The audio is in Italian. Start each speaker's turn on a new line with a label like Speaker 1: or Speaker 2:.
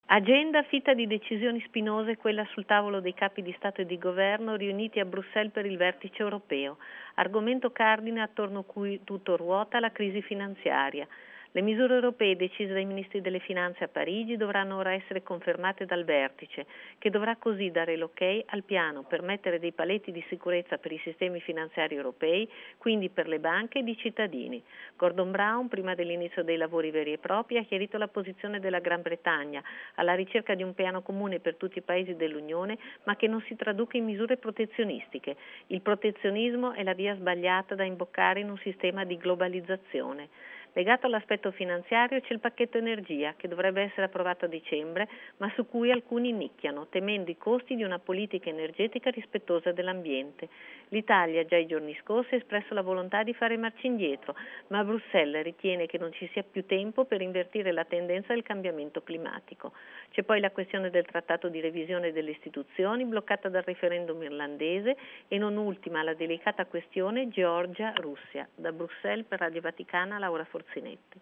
Speaker 1: Agenda fitta di decisioni spinose quella sul tavolo dei capi di Stato e di Governo riuniti a Bruxelles per il vertice europeo. Argomento cardine attorno a cui tutto ruota la crisi finanziaria. Le misure europee decise dai ministri delle finanze a Parigi dovranno ora essere confermate dal vertice, che dovrà così dare l'ok al piano per mettere dei paletti di sicurezza per i sistemi finanziari europei, quindi per le banche ed i cittadini. Gordon Brown, prima dell'inizio dei lavori veri e propri, ha chiarito la posizione della Gran Bretagna alla ricerca di un piano comune per tutti i paesi dell'Unione, ma che non si traduca in misure protezionistiche. Il protezionismo è la via sbagliata da imboccare in un sistema di globalizzazione. Legato all'aspetto finanziario c'è il pacchetto energia, che dovrebbe essere approvato a dicembre, ma su cui alcuni nicchiano, temendo i costi di una politica energetica rispettosa dell'ambiente. L'Italia già i giorni scorsi ha espresso la volontà di fare marcia indietro, ma Bruxelles ritiene che non ci sia più tempo per invertire la tendenza del cambiamento climatico. C'è poi la questione del trattato di revisione delle istituzioni, bloccata dal referendum irlandese, e non ultima la delicata questione Georgia-Russia. Da Bruxelles per Radio Vaticana, Laura Forzinetti.